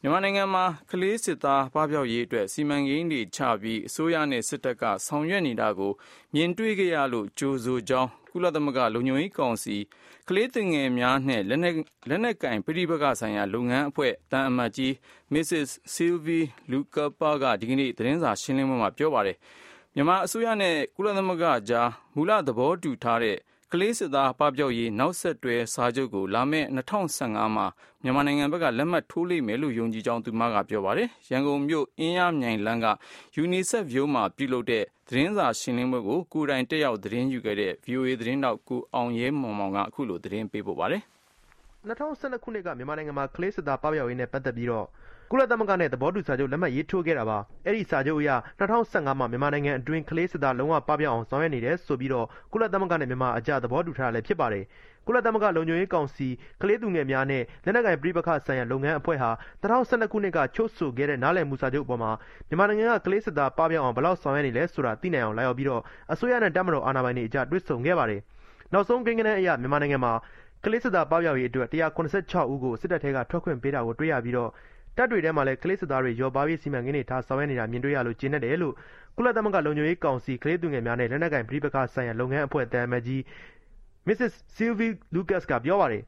မြန်မာနိုင်ငံမှာကလေးစစ်သားပပျောက်ရေးအတွက်စီမံကိန်းတွေချပြီးအစိုးရနဲ့စစ်တပ်ကဆောင်ရွက်နေတာကိုမြင်တွေ့ခဲ့ရလို့ကြိုဆိုကြောင်းကုလသမဂ္ဂလုံခြုံရေးကောင်စီကလေးသူငယ်များနဲ့လက်နက်ကင်ပဋိပက္ခဆိုင်ရာလုပ်ငန်းအဖွဲ့တန်အမတ်ကြီး Mrs. Sylvie Lucas ကဒီကနေ့သတင်းစာရှင်းလင်းပွဲမှာပြောပါတယ်။မြန်မာအစိုးရနဲ့ကုလသမဂ္ဂကြားမူလသဘောတူထားတဲ့ကလေးစစ်သားပပျောက်ရေးနောက်ဆက်တွဲစာချုပ်ကိုလာမယ့်2015မှာမြန်မာနိုင်ငံဘက်ကလက်မှတ်ထိုးလိမ့်မယ်လို့ယုံကြည်ကြောင်းသူမကပြောပါတယ်။ရန်ကုန်မြို့အင်းရမြိုင်လမ်းက UNICEF ရုံးမှာပြုလုပ်တဲ့သတင်းစာရှင်းလင်းပွဲကိုကိုယ်တိုင်တက်ရောက်သတင်းယူခဲ့တဲ့ VOA သတင်းတောက်ကိုအောင်ရဲမောင်မောင်ကအခုလိုသတင်းပေးပို့ပါတယ်။2012ခုနှစ်ကမြန်မာနိုင်ငံမှာကလေးစစ်သားပပျောက်ရေးနဲ့ပတ်သက်ပြီးတော့ကုလသမဂ္ဂနဲ့သဘောတူစာချုပ်လက်မှတ်ရေးထိုးခဲ့တာပါ။အဲ့ဒီစာချုပ်အရ2015မှာမြန်မာနိုင်ငံအတွင်းကလေးစစ်သားလုံးဝပပျောက်အောင်ဆောင်ရွက်နေတယ်ဆိုပြီးတော့ကုလသမဂ္ဂနဲ့မြန်မာအကြားသဘောတူထားတာလည်းဖြစ်ပါတယ်။ကုလသမဂ္ဂလုံခြုံရေးကောင်စီကလေးသူငယ်များနဲ့လက်နက်ကိုင်ပဋိပက္ခဆိုင်ရာလုပ်ငန်းအဖွဲ့ဟာ2012ခုနှစ်ကချုပ်ဆိုခဲ့တဲ့နားလည်မှုစာချုပ်အပေါ်မှာမြန်မာနိုင်ငံကကလေးစစ်သားပပျောက်အောင်ဘယ်လောက်ဆောင်ရွက်နေလဲဆိုတာသိနိုင်အောင်လာရောက်ပြီးတော့အစိုးရနဲ့တပ်မတော်အာဏာပိုင်တွေအကြားတွေ့ဆုံခဲ့ပါတယ်။နောက်ဆုံးကိန်းဂဏန်းအရမြန်မာနိုင်ငံမှာကလေးစစ်သားပပျောက်ရေးအတွက်186ဦးကိုစစ်တပ်ထဲကထွက်ခွင့်ပေးတာကိုတွေ့ရပြီးတော့တပ်တွေထဲမှာလည်းကလေးစစ်သားတွေရောပါပြီးစီမံကိန်းတွေထားဆောင်ရွက်နေတာမြင်တွေ့ရလို့ကျေနပ်တယ်လို့ကုလသမဂ္ဂလုံခြုံရေးကောင်စီကလေးသူငယ်များနဲ့လက်နက်ကိုင်ပဋိပက္ခဆိုင်ရာလုပ်ငန်းအဖွဲ့တန်အမတ်ကြီး Mrs. Sylvie Lucas ကပြောပါတယ်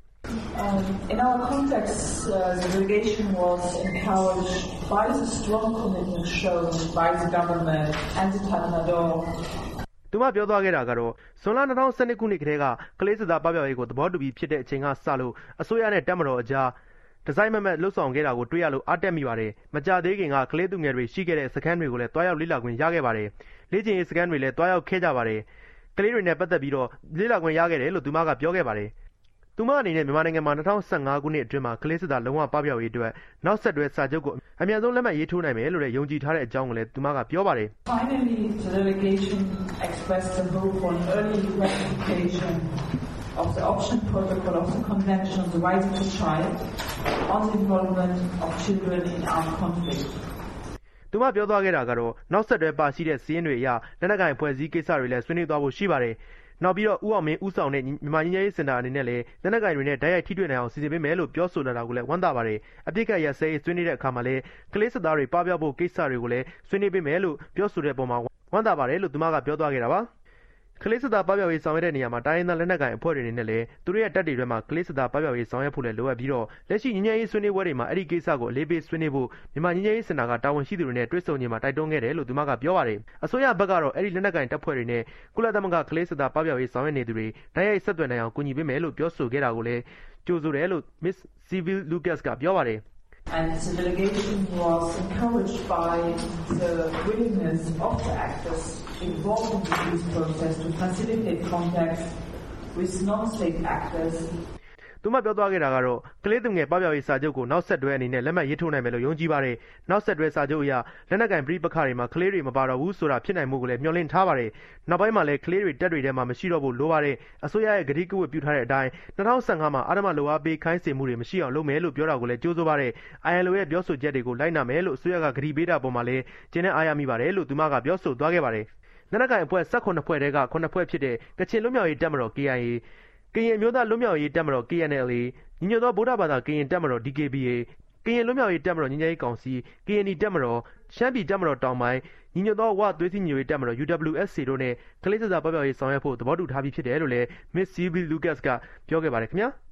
In our context, the delegation was encouraged by the strong commitment shown by the government and the Tatmadaw သူမပြောသွားခဲ့တာကတော့ဇွန်လ2012ခုနှစ်ကတည်းကကလေးစစ်သားပပျောက်ရေးကိုသဘောတူပြီးဖြစ်တဲ့အချိန်ကစလို့အစိုးရနဲ့တပ်မတော်အကြားဒီဇိုင်းမမတ်လှုပ်ဆောင်ခဲ့တာကိုတွေ့ရလို့အားတက်မိပါတယ်။မကြသေးခင်ကကလေးသူငယ်တွေရှိခဲ့တဲ့စခန်းတွေကိုလည်းတွားရောက်လေ့လာခွင့်ရခဲ့ပါတယ်။လေ့ကျင့်ရေးစခန်းတွေလည်းတွားရောက်ခဲ့ကြပါတယ်။ကလေးတွေနဲ့ပတ်သက်ပြီးတော့လေ့လာခွင့်ရခဲ့တယ်လို့သူမကပြောခဲ့ပါတယ်။သူမအနေနဲ့မြန်မာနိုင်ငံမှာ2015ခုနှစ်အတွင်းမှာကလေးစစ်သားလုံးဝပပျောက်ရေးအတွက်နောက်ဆက်တွဲစာချုပ်ကိုအမြန်ဆုံးလက်မှတ်ရေးထိုးနိုင်မယ်လို့လည်းယုံကြည်ထားတဲ့အကြောင်းကိုလည်းသူမကပြောပါတယ်။ Finally, the delegation expressed the hope for an early ratification of the option protocol of the Convention on the Rights of the Child on the involvement of children in armed conflict. သူမပြောသွားခဲ့တာကတော့နောက်ဆက်တွဲပါရှိတဲ့စီးရင်တွေအရလက်နက်ကိုင်ဖွဲ့စည်းကိစ္စတွေလည်းဆွေးနွေးသွားဖို့ရှိပါတယ်။နောက်ပြီးတော့ဦးအောင်မင်းဦးဆောင်တဲ့မြန်မာညီညွတ်ရေးစင်တာအနေနဲ့လည်းလက်နက်ကိုင်တွေနဲ့တိုက်ရိုက်ထိတွေ့နိုင်အောင်စီစဉ်ပေးမယ်လို့ပြောဆိုလာတာကိုလည်းဝမ်းသာပါတယ်။အပြစ်ကရစဲဆွေးနွေးတဲ့အခါမှာလည်းကလေးစစ်သားတွေပပျောက်ဖို့ကိစ္စတွေကိုလည်းဆွေးနွေးပေးမယ်လို့ပြောဆိုတဲ့ပုံမှာဝမ်းသာပါတယ်လို့သူမကပြောသွားခဲ့တာပါ။ကလေးစစ်သားပပျောက်ရေးဆောင်ရွက်တဲ့နေရာမှာတိုင်းရင်းသားလက်နက်ကိုင်အဖွဲ့တွေနဲ့လည်းသူတို့ရဲ့တပ်တွေထဲမှာကလေးစစ်သားပပျောက်ရေးဆောင်ရွက်ဖို့လည်းလိုအပ်ပြီးတော့လက်ရှိငြိမ်းချမ်းရေးဆွေးနွေးပွဲတွေမှာအဲ့ဒီကိစ္စကိုအလေးပေးဆွေးနွေးဖို့မြန်မာငြိမ်းချမ်းရေးစင်တာကတာဝန်ရှိသူတွေနဲ့တွေ့ဆုံချိန်မှာတိုက်တွန်းခဲ့တယ်လို့သူမကပြောပါတယ်။အစိုးရဘက်ကတော့အဲ့ဒီလက်နက်ကိုင်တပ်ဖွဲ့တွေနဲ့ကုလသမဂ္ဂကလေးစစ်သားပပျောက်ရေးဆောင်ရွက်နေသူတွေတိုက်ရိုက်ဆက်သွယ်နိုင်အောင်ကူညီပေးမယ်လို့ပြောဆိုခဲ့တာကိုလည်းကြိုဆိုတယ်လို့ Miss Sylvie Lucas ကပြောပါတယ်။ And the delegation was encouraged by the willingness of the actors involved in the peace process to facilitate contacts with non-state actors. သူမပြောသွားခဲ့တာကတော့ကလေးသူငယ်ပပျောက်ရေးစာချုပ်ကိုနောက်ဆက်တွဲအနေနဲ့လက်မှတ်ရေးထိုးနိုင်မယ်လို့ယုံကြည်ပါတယ်။နောက်ဆက်တွဲစာချုပ်အရလက်နက်ကိုင်ပဋိပက္ခတွေမှာကလေးတွေမပါတော့ဘူးဆိုတာဖြစ်နိုင်မှုကိုလည်းမျှော်လင့်ထားပါတယ်။နောက်ပိုင်းမှာလည်းကလေးတွေတက်တွေထဲမှာမရှိတော့ဘူးလိုပါတယ်။အစိုးရရဲ့ကတိကဝတ်ပြုထားတဲ့အတိုင်း2015မှာအာဓမလိုအားပေးခိုင်းစေမှုတွေမရှိအောင်လုပ်မယ်လို့ပြောတာကိုလည်းကြိုးဆိုပါတယ်။ ILO ရဲ့ပြောဆိုချက်တွေကိုလိုက်နာမယ်လို့အစိုးရကကတိပေးတာပေါ်မှာလည်းကျင်းနဲ့အားရမိပါတယ်လို့သူမကပြောဆိုသွားခဲ့ပါတယ်။လက်နက်ကိုင်အဖွဲ့18ဖွဲ့တဲက9ဖွဲ့ဖြစ်တဲ့ကချင်လွတ်မြောက်ရေးတပ်မတော် KIAကရင်မျိုးသားလွတ်မြောက်ရေးတပ်မတော် KNLA ညီညွတ်သောဗုဒ္ဓဘာသာကရင်တပ်မတော် DKBA ကရင်လွတ်မြောက်ရေးတပ်မတော်ညီညွတ်ရေးကောင်စီ KNI တပ်မတော်ရှမ်းပြည်တပ်မတော်တောင်ပိုင်းညီညွတ်သောဝသွေးစည်းညီညွတ်ရေးတပ်မတော် UWSA တို့နဲ့ကလေးစစ်သားပပျောက်ရေးဆောင်ရွက်ဖို့သဘောတူထားပြီးဖြစ်တယ်လို့လည်း Miss Sylvie Lucas ကပြောခဲ့ပါတယ်ခင်ဗျာ။